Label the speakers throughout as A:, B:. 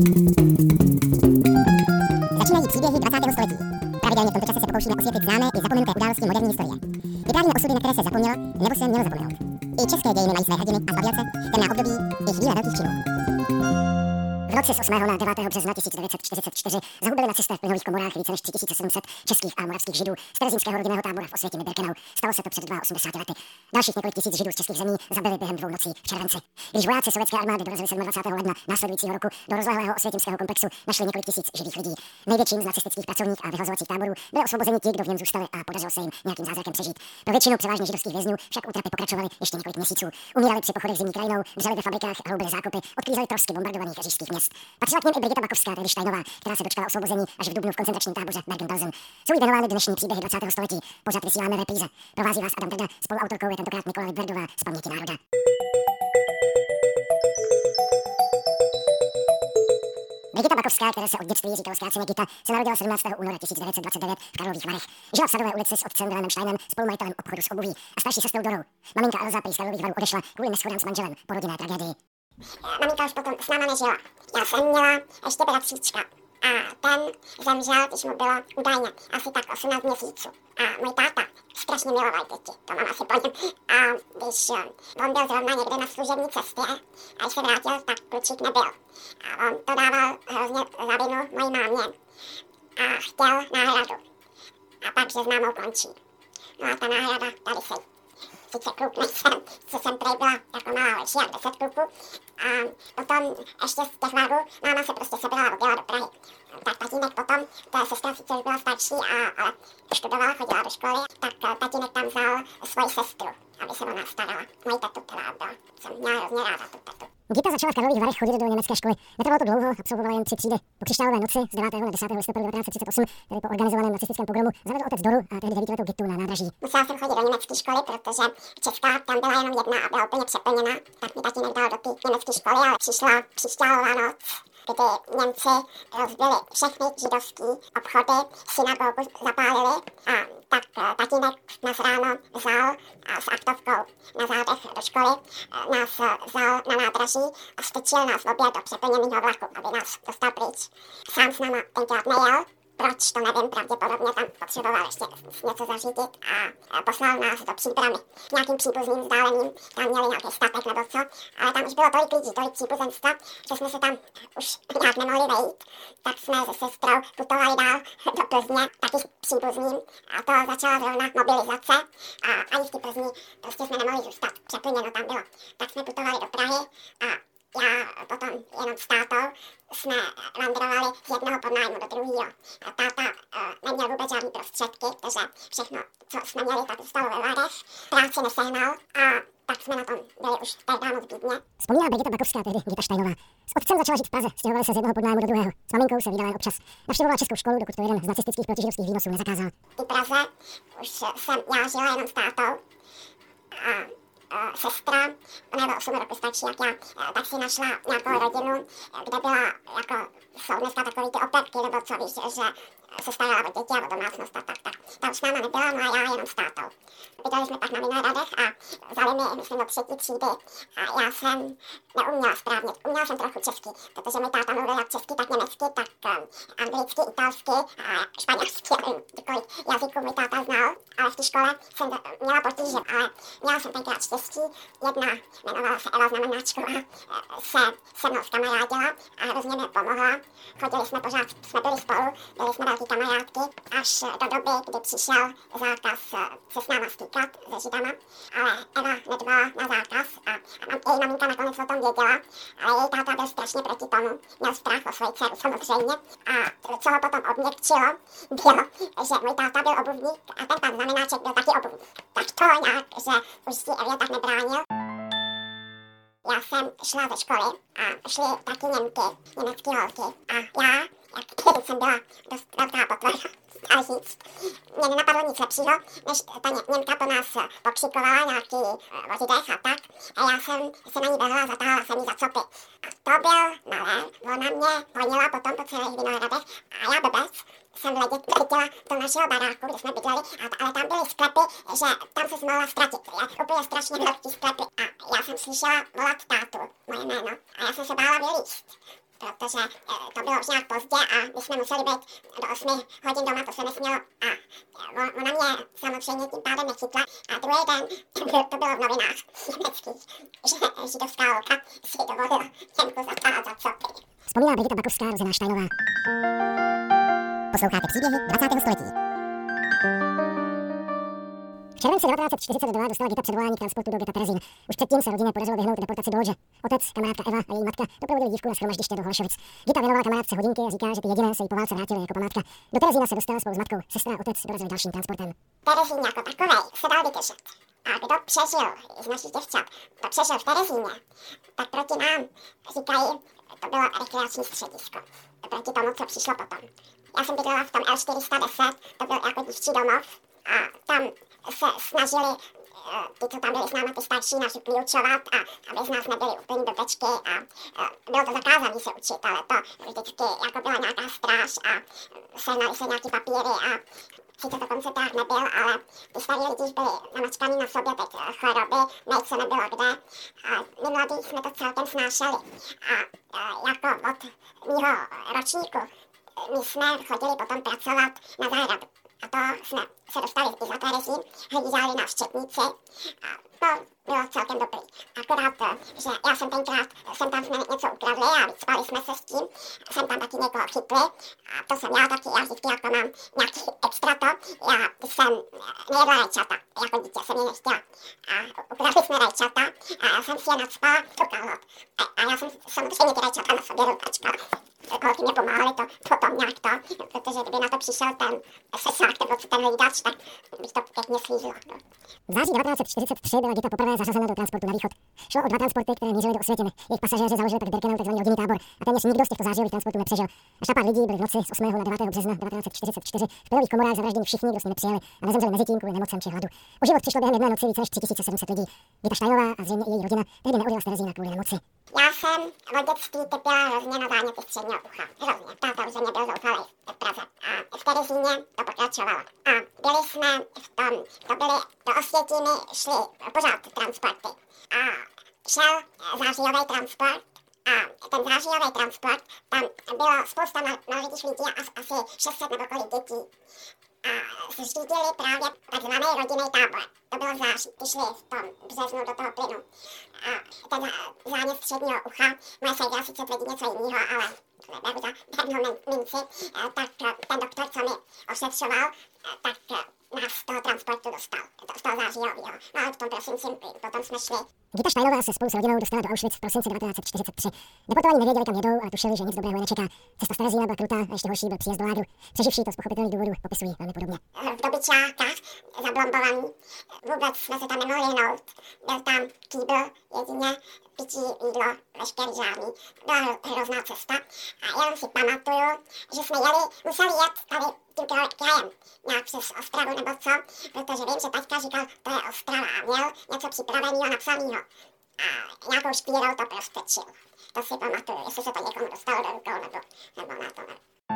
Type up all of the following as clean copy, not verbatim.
A: Začínají příběhy 20. století. Pravidelně v tomto čase se pokoušíme osvětlit známé i zapomenuté události moderní historie. Vyprávíme osudy, na které se zapomnělo nebo se mělo zapomenout. I české dějiny mají své hrdiny a zbabělce, temná období i chvíle velkých činů. V noci z 8. na 9. března 1944 zahubili nacisté v plynových komorách více než 3700 českých a moravských židů z terezínského rodinného tábora v Osvětimi Birkenau. Stalo se to před 82 lety. Dalších několik tisíc židů z českých zemí zabili během 2 nocí v červenci. Když vojáci sovětské armády dorazili 27. ledna následujícího roku do rozlehlého osvětimského komplexu, našli několik tisíc živých lidí. Největším z nacistických pracovních a vyhlazovacích táborů byli osvobozeni ti, kdo v něm zůstali a podařilo se jim nějakým zázrakem přežít. Pro většinu převážně židovských vězňů však útrapy pokračovaly ještě několik měsíců. Umírali při pochodech zimní krajinou, dřeli ve fabrikách, hloubili zákopy, odklízeli trosky bombardovaných říšských měst. Patřila k nim i Brigita Bakovská, tedy Steinová, která se dočkala osvobození až v dubnu v koncentračním táboře Bergen-Belsen. Jsou jí věnovány dnešní příběhy 20. století. Pořád vysíláme repríze. Provází vás Adam Drda, spoluautorkou je tentokrát Nikola Lidberdová z Paměti národa. Brigita Bakovská, která se od dětství říkala zkráceně Gita, se narodila 17. února 1929 v Karlových Varech. Žila v Sadové ulici s otcem Vilémem Steinem, spolumajitelem obchodu s obuví, a starší sestrou Dorou. Maminka Elza prý z Karlových Varů odešla kvůli neshodám s manželem po rodinné tragédii.
B: Maminka už potom s náma nežila. Já jsem měla ještě bratříčka a ten zemřel, když mu bylo údajně asi tak 18 měsíců. A můj táta strašně miloval děti, to mám asi po něm. A když on byl zrovna někde na služební cestě a když se vrátil, tak klučík nebyl. A on to dával hrozně za vinu mojí mámě a chtěl náhradu. A pak, že s mámou končí. No a ta náhrada tady sedí. Sice kluk nejsem, co jsem tady byla jako malá holčí, jak 10 kluků. A potom ještě z těch varů máma se prostě sebrala, odjela do Prahy. Tak tatínek potom, ta sestra sice už byla starší, ale študovala, chodila do školy, tak tatínek tam vzal svoji sestru, aby se o nás starala. Mojí tatu teda byla, jsem měla hrozně ráda tu tatu.
A: Gita začala v Karlových Varech chodit do německé školy. Netrvalo to dlouho, absolvovala jen 3 třídy. Po křišťálové noci z 9. na 10. listopadu 1938, tedy po organizovaném nacistickém pogromu, zavedl otec Doru a tehdy 9letou Gitu na nádraží.
B: Musela jsem chodit do německé školy, protože česká tam byla jenom jedna a byla úplně přeplněna, tak mi tatínek dal do té německé školy, ale přišla křišťálová noc, kdy Němci rozbili všechny židovské obchody, synagogu zapálili a tak tatínek nás ráno vzal s aktovkou na zádech do školy, nás vzal na nádraží a vstyčil nás v oběd do přeplněného vlaku, aby nás dostal pryč. Sám s náma tenkrát nejel, proč, to nevím, pravděpodobně tam potřeboval ještě něco zařídit a poslal nás do Příbramy. K nějakým příbuzným vzdáleným, tam měli nějaký statek nebo co, ale tam už bylo tolik lidí, tolik příbuzenstva, že jsme se tam už nějak nemohli vejít, tak jsme se sestrou putovali dál do Plzně, taky s příbuzným, a to začala zrovna mobilizace a ani v té Plzni prostě jsme nemohli zůstat, přeplněno tam bylo. Tak jsme putovali do Prahy a já potom jenom s tátou jsme vandrovali z jednoho podnájmu do druhého. Táta neměl vůbec žádný prostředky, takže všechno, co jsme měli, tak zůstalo ve Varech. Práci nesehnal a tak jsme na tom byli už tehdy moc bídně.
A: Vzpomíná Brigita Bakovská, tehdy Gita Steinová. S otcem začala žít v Praze, stěhovali se z jednoho podnájmu do druhého. S maminkou se vydala občas. Navštěvovala českou školu, dokud to jeden z nacistických protižidovských výnosů nezakázal.
B: V Praze už jsem já žila jenom s tátou a sestra, ona byla 8 roku starší jak já, tak si našla nějakou rodinu, kde byla, jako jsou dneska takový ty operky, nebo co víš, že se starala o děti a o domácnost a tak. Ta už s náma nebyla, no a já jenom s tátou. Bydleli jsme pak na Vinohradech a vzali mi, myslím, do 3. třídy a já jsem neuměla správně, uměla jsem trochu česky, protože můj táta mluvil jak česky, tak německy, tak anglicky, italsky a španělsky, kolik jazyků můj táta znal, ale v té škole jsem měla potíže, ale měla jsem tenkrát štěstí. Jedna jmenovala se Eva Znamenáčková, se mnou zkamarádila a hrozně mi pomohla. Chodili jsme pořád, jsme byli spolu, byli jsme velký kamarádky, až do doby, kdy přišel zákaz se s náma stýkat se židama, ale Eva nedbala na zákaz a její maminka nakonec o tom věděla, ale její táta byl strašně proti tomu, měl strach o svoji dceru samozřejmě a co ho potom obměkčilo, bylo, že můj táta byl obuvník a ten pan Znamenáček byl taky obuvník. Tak to nějak, že už si Evě tak nebránil. Já jsem šla ze školy a šly taky Němky, německý holky a já, jak jsem byla dost velká potvora, ale říct, mě nenapadlo nic lepšího, než ta Němka po nás pokřikovala nějaký o Židech a tak a já jsem se na ní vrhla, zatáhla jsem jí za copy. A to byl malé, ona mě honila potom po celých Vinohradech a já blbec jsem letěla do našeho baráku, kde jsme bydleli, ale tam byly sklepy, že tam se mohla ztratit. Úplně strašně velký sklepy. A já jsem slyšela volat tátu, moje jméno, a já jsem se bála vylízt. protože to bylo už nějak pozdě a my jsme museli být do 8 hodin doma, to se nesmělo a ona mě samozřejmě tím pádem nechytla a druhý den, to bylo v novinách německých, že židovská holka si dovolila Němku zatáhat za copy.
A: Vzpomíná Brigita Bakovská, rozená Štajnová. Posloucháte příběhy 20. století. V červenci 1942 dostala Gita předvolání k transportu do geta Terezín. Už předtím se rodině podařilo vyhnout deportaci do Lodže. Otec, kamarádka Eva a její matka doprovodili dívku na shromaždiště do Holešovic. Gita věnovala kamarádce hodinky a říká, že ty jediné se jí po válce vrátily jako památka. Do Terezína se dostala spolu s matkou. Sestra a otec dorazili dalším transportem.
B: Terezín jako takovej se dal vydržet. A kdo přežil z našich děvčat, to přežil v Terezíně, tak proti nám říkají, to bylo rekreační středisko. Proti tomu, co přišlo potom. Já jsem bydlela v tom L410, to byl jako dívčí domov a tam se snažili ty, co tam byli s námi, ty starší, nás vyklíčovat a aby z nás nebyli úplně do pečky a bylo to zakázané se učit, ale to vždycky jako byla nějaká stráž a sehnali se nějaký papíry a sice to koncentrák nebyl, ale ty starý lidi už byli namačkaný na sobě teď choroby, nejco nebylo kde a my mladí jsme to celkem snášeli a jako od mýho ročníku my jsme chodili potom pracovat na zahradu. A to jsme se dostali i za Terezín, hlídali nás četníci a to bylo celkem dobrý. Akorát, že já jsem tenkrát, jsem tam jsme něco ukradli a vycpali jsme se s tím, jsem tam taky někoho chytli a to jsem já taky, já vždycky jako mám nějaký extra to, já jsem nejedla rajčata, jako dítě jsem je nechtěla a ukradli jsme rajčata a já jsem si je nacpala do kalhot a já jsem samozřejmě ty rajčata na sobě roztačkala. Holky mě pomáhali to potom nějak to, protože kdyby na to přišel ten sesák nebo ten hlídač, tak bych to pěkně slížila.
A: V září 1943 byla Gita poprvé zařazena do transportu na východ. Šlo o 2 transporty, které mířily do Osvětimi. Jejich pasažéři založili tak v Birkenau tzv. Rodinný tábor a téměř nikdo z těchto zářijových transportů nepřežil. Až na pár lidí byli v noci z 8. na 9. března 1944 v pylových komorách zavražděni všichni, kdo s nimi přijeli a nezemřeli mezi tím kvůli nemocem či hladu. O život přišlo během jedné noci více než 3700 lidí. Gita Štajnová a zřejmě i její rodina tehdy neodjela z Terezína kvůli nemoci.
B: Já jsem od dětství trpěla hrozně na záněty středního ucha. Hrozně. Táta už ze mě byl zoufalý v Praze. A v Terezíně to pokračovalo. A byli jsme v tom, to byly do Osvětimi šli pořád transporty. A šel zářijový transport. A ten zářijový transport, tam bylo spousta mladých lidí, asi 600 nebo kolik dětí. A zřídili právě takzvaný rodinný tábor. To bylo září, ty šli v tom březnu do toho plynu. A ten zánět středního ucha, moje segra sice tvrdí něco jiného, ale neberu za bernou minci, tak ten doktor, co mi ošetřoval, tak nás z toho transportu dostal, z toho zářijového. No ale v tom prosincím plyn, potom jsme šli.
A: Gita Štajnová se spolu s rodinou dostala do Auschwitz v prosinci 1943. Deportovaní nevěděli, kam jedou, ale tušili, že nic dobrého je nečeká. Cesta z Terezína byla krutá a ještě horší byl příjezd do lágru. Přeživší to z pochopitelných důvodů popisují velmi podobně.
B: V dobyčákách zablombovaný, vůbec jsme se tam nemohli hnout. Byl tam kýbl, jedině pití jídlo, veškerý žádný. Byla hrozná cesta a jenom si pamatuju, že jsme museli jet tady tím krajem, nějak přes Ostravu nebo co, protože vím, že taťka říkal, to je Ostrava a měl něco připraveného, napsaného. A nějakou špírou to prostrčil. To si pamatuju, jestli se to někomu dostalo do rukou nebo na to.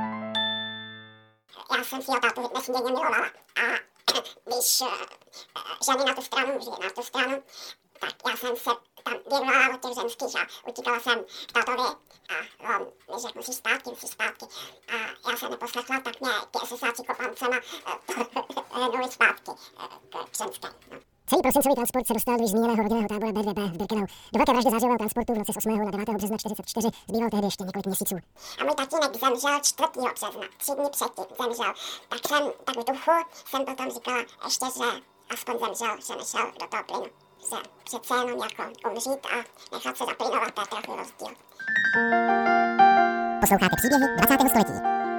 B: Já jsem si ho tátu nesmírně milovala. A když ženy na tu stranu, žili na tu stranu, tak já jsem se tam věnovala od těch ženských a utíkala jsem k tátovi a on mi řekl, musíš zpátky. A já jsem neposlechla, tak mě ty SSáci kopancema hnuli zpátky k ženské. No.
A: Celý prosincový transport se dostal do již zmíněného rodinného tábora B2B v Birkenau. Do velké vraždy zářijového transportu v noci z 8. na 9. března 1944 zbýval tehdy ještě několik měsíců.
B: A můj tatínek zemřel 4. března, 3 dny předtím zemřel. Tak v duchu jsem potom říkala ještě, že aspoň zemřel, že nešel do toho plynu. Že přece jenom jako umřít a nechat se zaplynovat, to je trochu rozdíl.
A: Posloucháte příběhy 20. století.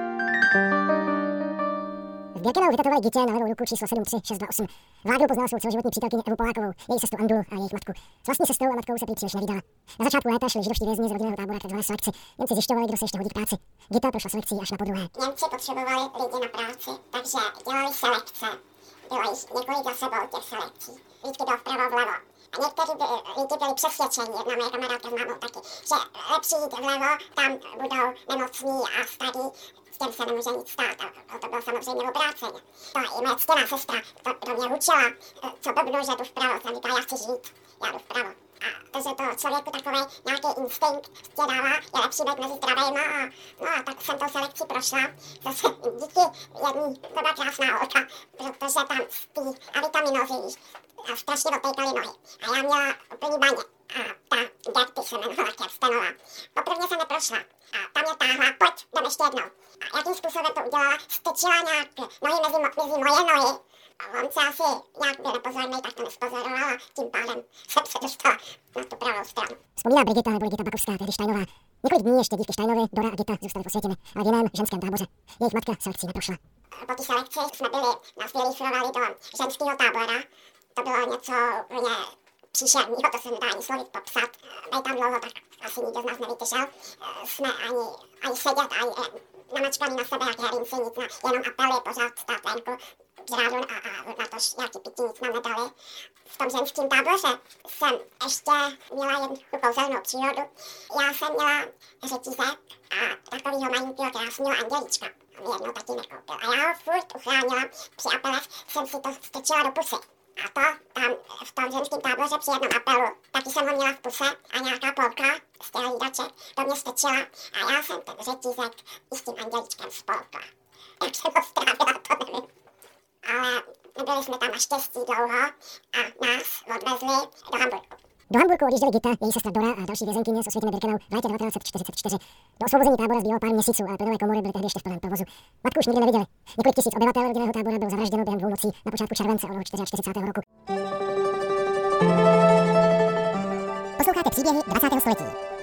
A: V Birkenau vytetovali Gitě na levou ruku číslo 73628. V lágru poznal svou celoživotní přítelkyni Evu Polákovou, její sestru Angelu a jejich matku. S vlastní sestrou a matkou se prý příliš nevídala. Na začátku léta šli židovští vězni z rodinného tábora k takzvané selekci. Němci zjišťovali, kdo se ještě hodí k práci. Gita prošla selekcí až na podruhé.
B: Němci potřebovali lidi na práci, takže dělali selekce. Bylo jich několik za sebou těch selekcí. Vždycky bylo vpravo vlevo. A někteří lidi byli přesvědčeni, jedna moje kamarádka s mámou taky, že lepší jít vlevo, tam budou nemocní a starí, s těm se nemůže nic stát. A to bylo samozřejmě obráceně. To i moje ctěná sestra to do mě učila, co blbnu, že jdu vpravo. Jsem říkala, já chci žít, já jdu vpravo. Takže to člověku takový nějaký instinkt tě dává, je lepší být mezi zdravejma a tak jsem to selekci prošla. Zase díky jedný, to byla krásná holka, protože tam z té avitaminózy strašně otejkaly nohy. A já měla úplný baně. A ta Gerty se jmenovala Kerstenová. Poprvně jsem neprošla. A ta mě táhla, pojď, jdem ještě jednou. A jakým způsobem to udělala, strčila nějak nohy mezi moje nohy. A on se asi nějak byl nepozorný, tak to nespozoroval a tím pádem jsem se dostala na tu pravou stranu.
A: Vzpomíná Brigita nebo Ligita Bakovská, tehdy Štajnová. Několik dní ještě dívky Štajnovy, Dora a Gita zůstaly v Osvětimi, ale v jiném ženském táboře. Jejich matka selekcí neprošla.
B: Po té selekci jsme byli, nás vylífrovali do ženského tábora. To bylo něco úplně příšerného, to se nedá ani slovit popsat. Bej tam dlouho, tak asi nikdo z nás nevydržel. Jsme ani sedět, ani namačkaný na sebe, jak herinci, nic na, jenom apely, pořád stát venku, žrádl a na to nějaký pití, nic nám nedali. V tom ženském táboře jsem ještě měla jednu kouzelnou přírodu. Já jsem měla řetízek a takovýho malinkýho krásného andělíčka. Mi jednou taky nekoupil. A já ho furt uchránila, při apelech jsem si to strčila do pusy. A to tam v tom ženském táboře při jednom apelu, taky jsem ho měla v puse a nějaká polka z těch hlídaček do mě strčila a já jsem ten řetízek i s tím andělíčkem spolkla. Jak jsem ho strávila, to nevím. Ale nebyli jsme tam naštěstí dlouho a nás odvezli do Hamburku.
A: Do Hamburku odjížděli Gita, její sestra Dora a další vězenkyně s Osvětimi Birkenou v létě 1944. Do osvobození tábora zbývalo pár měsíců, ale plynové komory byly tehdy ještě v plném provozu. Matku už nikdy neviděli. Několik tisíc obyvatel rodinného tábora bylo zavražděno během 2 nocí na počátku července onoho 44. roku. Posloucháte příběhy 20. století.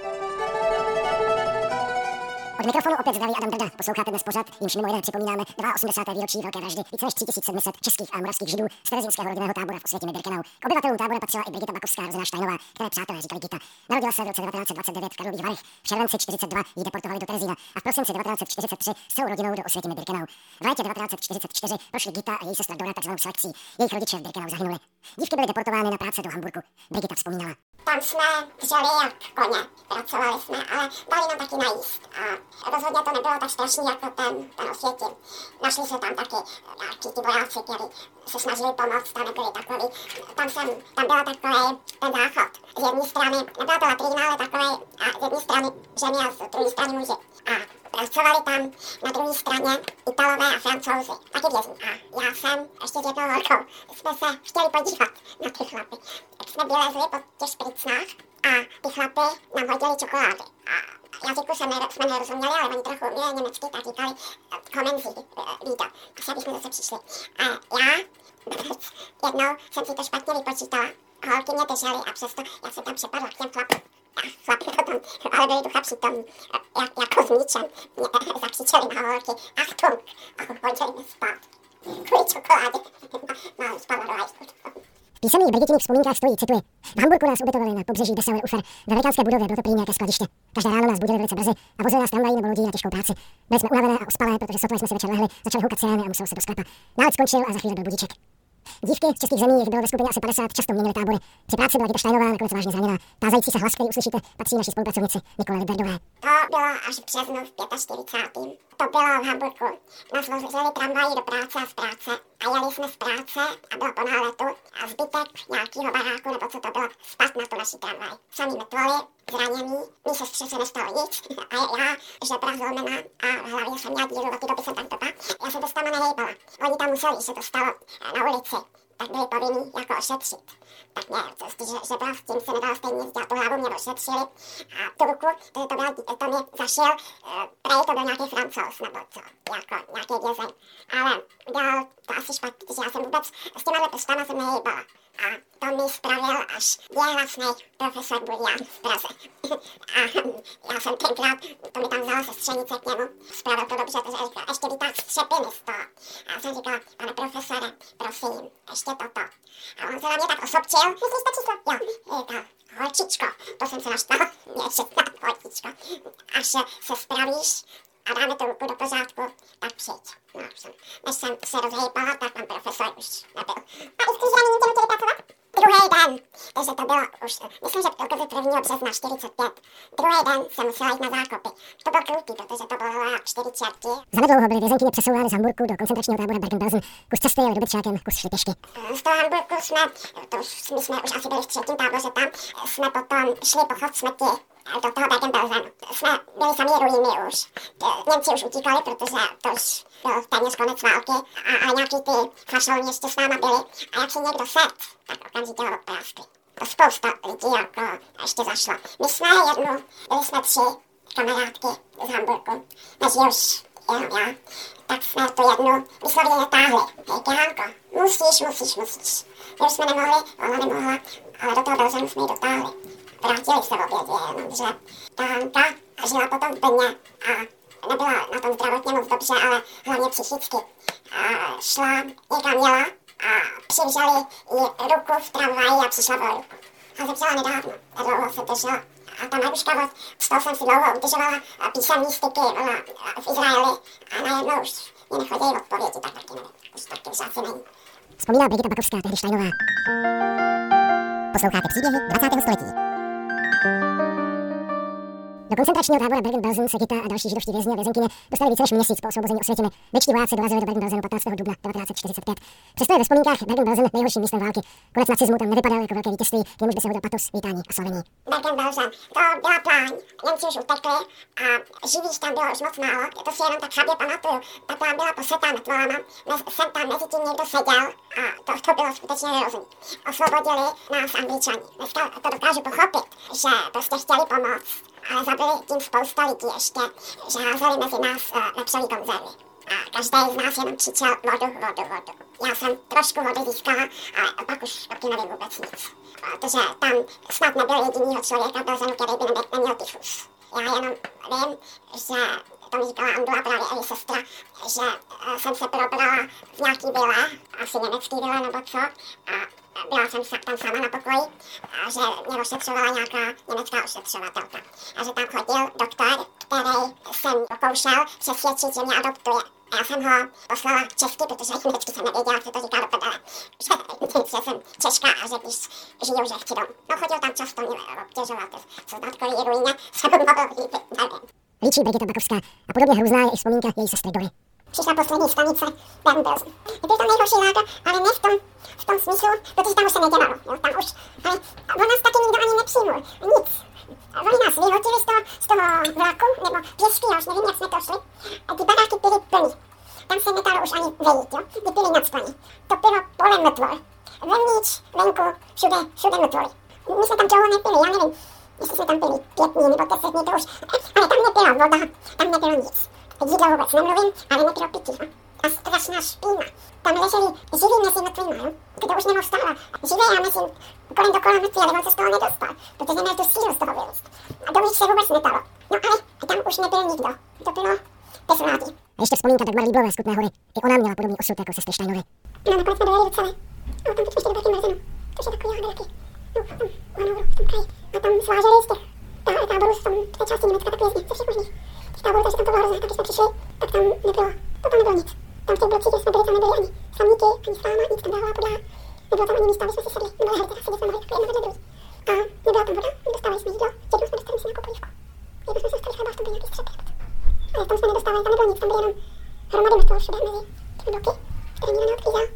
A: Od mikrofonu opět zdraví Adam Drda. Posloucháte dnes pořad, jimž mimo jiné připomínáme 82. výročí velké vraždy více než 3700 českých a moravských Židů z terezínského rodinného tábora v Osvětimi Birkenou. K obyvatelům tábora patřila i Brigita Bakovská, rozená Štajnová, které přátelé říkali Gita. Narodila se v roce 1929 v Karlových Varech. V červenci 42 ji deportovali do Terezína a v prosinci 1943 s celou rodinou do Osvětimi Birkenou. V létě 1944 prošli Gita a její sestra Dora takzvanou selekcí. Jejich rodiče v Birkenou zahynuli. Dívky byly deportovány na práce do Hamburku. Brigita vzpomínala.
B: Tam jsme dřeli jak koně, pracovali jsme, ale dali nám taky najíst. A rozhodně to nebylo tak strašný jako ten Osvětim. Našli se tam taky nějaký ty vojáci, kteří se snažili pomoct, tam nebyli takový. Tam byla takový ten záchod. Z jedné strany, nebyla to latrína, ale takový, a z jedné strany ženy a z druhé strany muži. A pracovali tam na druhé straně Italové a Francouzi, taky vězni. A já jsem ještě s jednou holkou, jsme se chtěli podívat na ty chlapy. Tak jsme vylezli po těch špricnách a ty chlapy nám hodili čokolády. A jazyku jsme nerozuměli, ale oni trochu uměli německy, tak říkali komenzí, vído. Asi abychom zase přišli. A já jednou jsem si to špatně vypočítala. Holky mě držely a přesto já jsem tam přepadla k těm chlapům. Chlapi to tam, ale byli ducha přítomní, jako s míčem. Mě zakřičeli na holky, Achtung, a hodili mě spát. Kvůli čokoládě. No, spadla do hajzlu.
A: V písemných Brigitiných vzpomínkách stojí, cituji: V Hamburku nás ubytovali na pobřeží Dessauer Ufer. Ve velikánské budově bylo to prý nějaké skladiště. Každé ráno nás budili velice brzy a vozili nás tramvají nebo lodí na těžkou práci. Byli jsme unavené a ospalé, protože sotva jsme si večer lehli, začali houkat sirény a muselo se do sklepa. Nálet skončil a za chvíli byl budíček. Dívky z českých zemí, jich bylo ve skupině asi 50, často měnily tábory. Při práci byla Gita Štajnová nakonec vážně zraněná. Tázající se hlas, který uslyšíte, patří naší spolupracovnici Nikole Liberdové.
B: To bylo až v březnu v 45. To bylo v Hamburku. Nás vozili tramvají do práce a z práce. A jeli jsme z práce a bylo po náletu a zbytek nějakého baráku, nebo co to bylo, spát na tu naší tramvaj. Samý mrtvoli, zraněný, mý sestře se nestalo nic a já, žebra zlomená a v hlavě jsem měla díru, do té doby jsem tam topa. Já jsem to sama nehejbala. Oni tam museli, že to stalo na ulici, tak byli povinní jako ošetřit. Tak mě, žebra s tím se nedalo stejně nic dělat, tu hlavu mě ošetřili a tu ruku, to mě zašel, prej to byl nějaký Francouz nebo co, jako nějaký vězeň. Ale udělal to asi špatně, protože já jsem vůbec s těma prstama jsem nehejbala. A to mi spravil až věhlasný profesor Burian v Praze. A já jsem tenkrát, to mi tam vzala sestřenice k němu, spravil to dobře, protože říkal, ještě vytáhl střepiny z toho. A já jsem říkala, pane profesore, prosím, ještě toto. A on se na mě tak osobčil, myslíš to číslo? Jo, říkal, holčičko, to jsem se naštvala, mě 16, holčičko, až se spravíš a dáme tu ruku do pořádku, tak přijď. No, než jsem se rozhejpala, tak pan profesor už nebyl. A i s tím zraněním tě nutili pracovat? Druhý den, takže to bylo už, myslím, že okolo 1. března 45. Druhý den jsem musela jít na zákopy. To bylo krutý, protože to bylo 4 čerti.
A: Zanedlouho byly vězenkyně přesouvány z Hamburku do koncentračního tábora Bergen-Belsen. Kus cesty, ale dobytčákem, kus šli pěšky.
B: Z toho Hamburku my jsme už asi byli v 3. táboře tam, jsme potom šli po chod smrti do toho Bergen-Belsenu. Jsme byli sami ruiny už. Němci už utíkali, protože to už byl téměř konec války, ale nějaký ty fašouni ještě s náma byli. A jak si někdo sedl, tak okamžitě ho odpráskli. To spousta lidí jako ještě zašlo. My jsme byli jsme 3 kamarádky z Hamburku, než už jenom já, tak jsme to jednu vysloveně táhli. Hej, Hanko, musíš. My už jsme nemohli, ona nemohla, ale do toho Belzenu jsme ji dotáhli. Vrátili se v obědě, jenomže ta Hanka žila potom v Brně a nebyla na tom zdravotně moc dobře, ale hlavně psychicky. A šla někam jela a přivřeli jí ruku v tramvaji a přišla o ruku. A zemřela nedávno, a dlouho se držela. A ta Maruška, z toho jsem si dlouho udržovala písemní styky, ona v Izraeli a najednou už mě nechodí odpovědi, tak taky nevím, už taky už asi není.
A: Vzpomíná Brigita Bakovská, tehdy Štajnová. Posloucháte příběhy 20. století. Do koncentračního tábora Bergen-Belsen se Gita a další židovští vězni a vězenkyně dostali více než měsíc po osvobození Osvětimi. Britští vojáci dorazili do Bergen-Belsenu 15. dubna 1945. Přesto je ve vzpomínkách Bergen-Belsen nejhorším místem války. Konec nacismu tam nevypadal jako velké vítězství, k němuž by se hodil patos, vítání a slavení.
B: Bergen-Belsen, to byla pláň. Němci už utekli a živých tam bylo už moc málo. To si jenom tak chabě pamatuju. Ta pláň byla posetá mrtvolama, sem tam mezi tím někdo seděl a to bylo skutečně hrozný. Osvobodili nás Angličani. Dneska to dokážu pochopit, že prostě chtěli pomoct. Ale zabili tím spousta lidí ještě, že házeli mezi nás lepšový konzervy. A každý z nás jenom křičel vodu. Já jsem trošku vody získala, ale pak už taky nevím vůbec nic. Protože tam snad nebyl jedinýho člověka v Belzenu, který by neměl tyfus. Já jenom vím, že to mi říkala Andula, právě Eli sestra, že jsem se probrala v nějaký vile, asi německý vile nebo co, a byla jsem tam sama na pokoji, a že mě ošetřovala nějaká německá ošetřovatelka. A že tam chodil doktor, který jsem pokoušel přesvědčit, že mě adoptuje. A já jsem ho poslala česky, protože německy jsem nevěděla, jak se to říká do prdele. Že jsem Češka a že když žiju, že chci domů. No chodil tam často mě obtěžovat, co na takový ruině se mohl líbit, nevím.
A: Líčí Brigita Bakovská a podobně hrůzná je i vzpomínka její sestry Dory.
B: Přišla poslední stanice Bergen-Belsen. Byl to nejhorší lága, ale ne v tom smyslu, protože tam už se nedělalo. Jo, tam už, ale on nás taky nikdo ani nepřijmul. Nic. Oni nás vyhotili z toho vlaku, nebo pěšky, já už nevím, jak jsme to šli. A ty baráky byly plný. Tam se nedalo už ani vejít, jo. Ty byly nacpaní. To bylo polem mrtvol. Vevnitř, venku, všude mrtvoly. My jsme tam dlouho nepili, já nevím, jestli jsme tam pili 5 dní nebo 10 dní, to už. Ale tam nebyla voda, tam nebylo nic. Jídlo vůbec nemluvím, ale nebylo pití. A strašná špína. Tam leželi živí mezi mrtvýma, jo. Kdo už nemohl stávat. Živé já mezi kolem dokola mrtvý, ale on se z toho nedostal, protože neměl tu sílu z toho vylist. A dovnitř se vůbec nedalo. No ale tam už nebyl nikdo. To bylo bez vlády.
A: A ještě vzpomínka Dagmar Líblové z Kutné Hory. I ona měla podobný osud jako sestry Štajnovy.
B: No nakonec jsme dojeli docela. No tam ještě do Bergen-Belsenu. To je takový jaderky. No tam v Hanoveru, v tom kraji. A tam sváželi z těch táborů z té části Německa tak vězni, ze všech možných. Táboru, takže tam to bylo hrozné, tak když jsme přišli, tak tam nebylo nic. Tam v těch blocích, kde jsme byli, tam nebyly ani slamníky, ani strána, nic tam dávala podlaha. Nebylo tam ani místa, aby jsme si sedli, nebo hry, teda sedět jsme mohli takové jedno vedle druhý. A nebyla tam voda, nedostávali jsme jídlo, jednou jsme dostali si nějakou polívku. Jednou jsme se dostali chleba, v tom byl nějaký střepět. Ale tam jsme nedostávali, tam nebylo nic, tam byly jenom hromady mrtvol všude mezi těmi bloky, které nikdo neodklízel.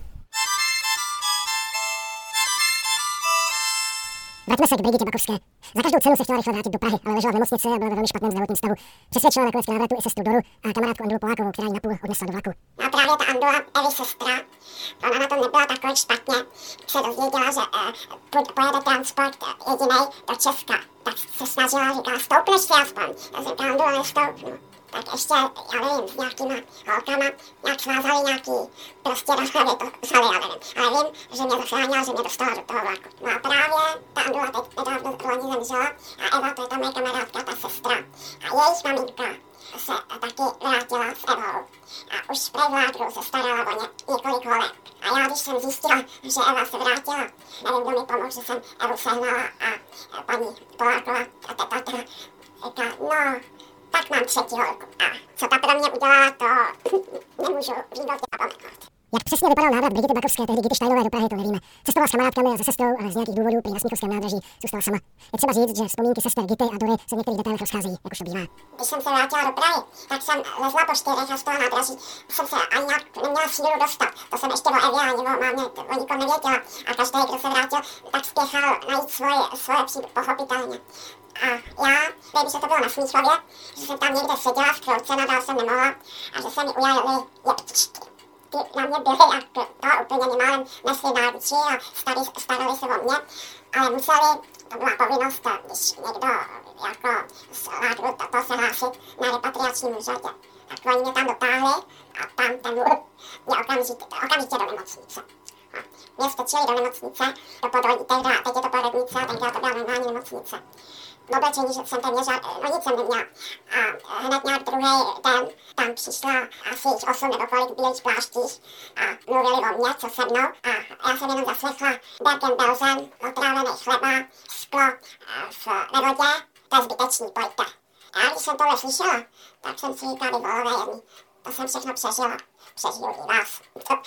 A: Vraťme se k Brigitě Bakovské. Za každou cenu se chtěla rychle vrátit do Prahy, ale ležela v nemocnici a byla ve velmi špatném zdravotním stavu. Přesvědčila nakonec k návratu i sestru Doru a kamarádku Andulu Polákovou, která ji napůl odnesla do vlaku.
B: A právě ta Andula, Eli sestra, ona na tom nebyla takový špatně, se dozvěděla, že pojede transport jedinej do Česka. Tak se snažila, říkala, stoupneš si aspoň. Já jsem říkala, Andula, nestoupnu. Tak ještě, já nevím, s nějakýma holkama nějak svázali nějaký prostě rozhledy, to vzali, já nevím. Ale vím, že mě zachránila, že mě dostala do toho vlaku. No a právě ta Andula teď nedávno loni zemřela a Eva, to je ta moje kamarádka, ta sestra. A jejich maminka se taky vrátila s Evou. A už pro vládru se starala o několik holek. A já, když jsem zjistila, že Eva se vrátila, nevím, kdo mi pomohl, že jsem Evu sehnala a paní Poláková a teta říká, no, tak mám třetí holku. A co ta pro mě udělala, to nemůžu v životě pamatovat.
A: Jak přesně vypadal návrat Brigity Bakovské, tehdy Gity Steinové do Prahy, to nevíme. Cestovala s kamarádkami a se sestrou, ale z nějakých důvodů při Vlastníkovském nádraží zůstala sama. Je třeba říct, že vzpomínky sester Gity a Dory se v některých detailech rozcházejí, jak už to bývá.
B: Když jsem se vrátila do Prahy, tak jsem lezla po 4 a z toho nádraží jsem se ani nějak neměla sílu dostat. To jsem ještě o Evě ani o mámě, o nikom nevěděla. A každý, kdo se vrátil, tak spěchal najít svoje pochopitelně. A já, vím, že to bylo na Smíchově, že jsem tam někde seděla v krouce, nadál jsem nemohla a že se mi ujaly jeptičky. Ty na mě byly jako úplně nemálem nesli náručí a starali se o mě, ale museli, to byla povinnost, když někdo jako zvládl to se hlásit na repatriačním úřadě. Tak oni mě tam dotáhli a tam ten mě okamžitě do nemocnice. Mě vstečili do nemocnice, do Podolí, tehdy, teď je to porodnice, tenkrát to byla normální nemocnice. V oblečení, že jsem téměř, no nic jsem neměla. A hned nějak druhý den tam přišla asi 8 nebo kolik bílých pláštích a mluvili o mě, co se mnou. A já jsem jenom zaslechla Bergen-Belsen, otrávený chleba, sklo ve vodě, to je zbytečný, pojďte. A když jsem tohle slyšela, tak jsem si říkala, vy volové jedni, to jsem všechno přežila. Přežiju i vás.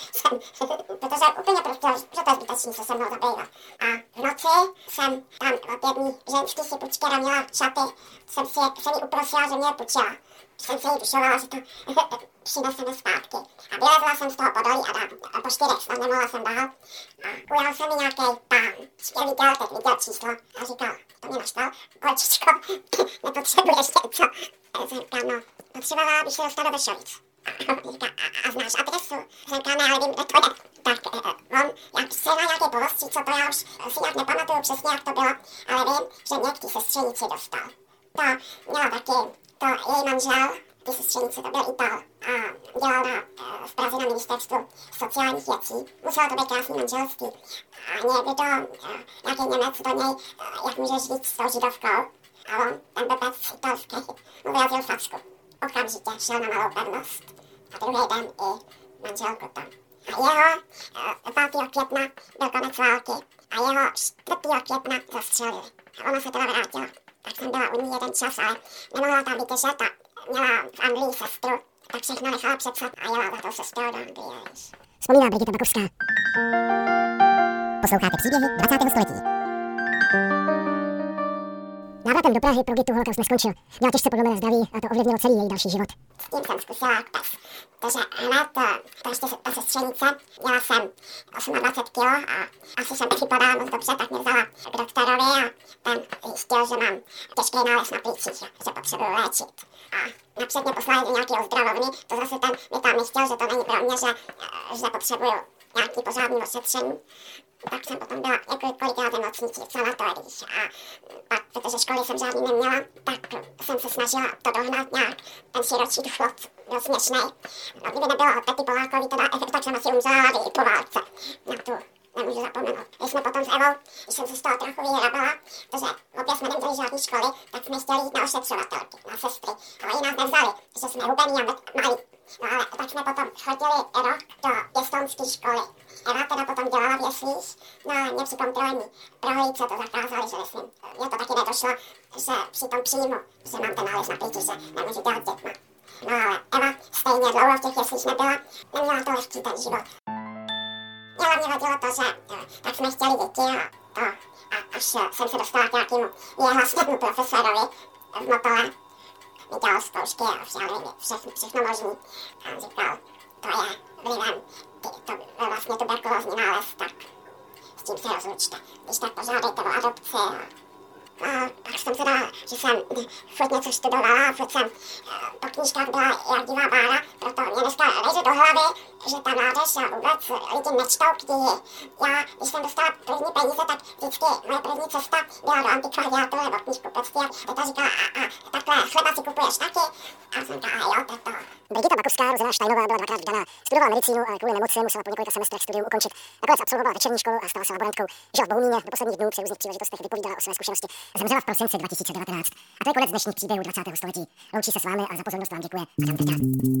B: Protože úplně proto je zbytečný se mnou zabývat. A v noci jsem tam od jedné ženský si pučky měla šaty, jsem jí uprosila, že mě je pučila. Jsem se jí dušovala, že to přineseme zpátky. A vylezla jsem z toho Podolí a po 4 snad nemohla jsem dál. A ujal se mi nějaký pán. Viděl číslo a říkal, to mě naštval, holčičko, nepotřebuješ něco. A jsem říkal, no, potřebovala bych se dostat do Vršovic. A znáš adresu? Jsem říkala, ne, ale vím, kde to je. Tak on, jak se na nějaké povostří, co to já už si nějak nepamatuju přesně, jak to bylo, ale vím, že mě k té sestřenici dostal. To měla taky, to její manžel, ty sestřenici, to byl Ital a dělal v Praze na ministerstvu sociálních věcí. Muselo to být krásný manželství. A někdo, nějaký Němec do něj, jak můžeš říct s tou židovkou. A on, ten blbec italský, mu vyjadřil facku. Okamžitě šel na malou pevnost a druhý den i manželku tam. A jeho 5. května byl konec války a jeho 4. května zastřelili. A ona se teda vrátila. Tak jsem byla u ní jeden čas, ale nemohla tam vydržet a měla v Anglii sestru, tak všechno nechala přepsat a jela za tou sestrou do Anglie.
A: Vzpomíná Brigita Bakovská. Posloucháte příběhy 20. století. Návratem do Prahy pro Gitu holokaust neskončil. Měla těžce podlomené zdraví a to ovlivnilo celý její další život.
B: S tím jsem zkusila jak pes. Takže hned, to ještě ta sestřenice, měla jsem 28 kg a asi jsem připadala moc dobře, tak mě vzala k doktorovi a ten zjistil, že mám těžký nález na plících, že potřebuji léčit. A napřed mě poslali do nějaké ozdravovny, to zase ten mi tam nechtěl, že to není pro mě, že potřebuju nějaký pořádný ošetření. Tak jsem potom byla několikrát v nemocnici, v sanatoriích a pak, protože školy jsem žádný neměla, tak jsem se snažila to dohnat nějak, ten širočí důchod byl směšnej. No, kdyby nebylo od Pety Polákový teda efekt, tak jsem asi umřela i po válce. Na tu nemůžu zapomenout. Když jsme potom s Evou, když jsem se z toho trochu vyhrabala, protože obě jsme neměli žádný školy, tak jsme chtěli jít na ošetřovatelky, na sestry. Ale oni nás nevzali, že jsme hubený a malí. No ale tak jsme potom chodili rok do pěstounské školy. Eva teda potom dělala v jeslích, no ale mě při kontrolní prohlídce to zakázali, že myslím, mě to taky nedošlo, že při tom příjmu, že mám ten nález na plíči, že nemůžu dělat dětma. No ale Eva stejně dlouho v těch jeslích nebyla, neměla to lehký ten život. Měla mě vadilo to, že tak jsme chtěli děti a až jsem se dostala k nějakému jehlasnému profesorovi v Motole, mi dělal zkoušky a já nevím, všechno možný. A on říkal, to je vlivem, to byl vlastně tuberkulózní nález, tak s tím se rozlučte. Když tak požádejte o adopci. A pak jsem se dala, že jsem furt něco studovala, furt jsem po knížkách byla jak divá bára, proto mě dneska leze do hlavy, že ta mládež a vůbec lidi nečtou knihy. Já, když jsem dostala první peníze, tak vždycky moje první cesta byla do antikvariátu nebo knihkupectví a teta říkala, a takhle chleba si kupuješ taky? A jsem říkala, jo, teto.
A: Brigita Bakovská, rozená Steinová, byla 2krát vdaná. Studovala medicínu, ale kvůli nemoci musela po několika semestrech studium ukončit. Nakonec absolvovala večerní školu a stala se laborantkou. Žila v Bohumíně, do posledních dnů při různých příležitostech vypovídala o své zkušenosti. Zemřela v prosinci 2019. A to je konec dnešních příběhů 20. století. Loučí se s vámi a za pozornost vám děkuje Adam Trťák.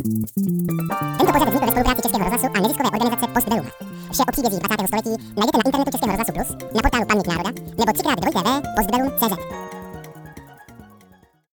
A: Tento pořad vznikl ve spolupráci Českého rozhlasu a neziskové organizace Postbellum. Vše o příbězích 20. století najdete na internetu Českého rozhlasu Plus, na portálu Paměť národa nebo 3x2.postbellum.cz.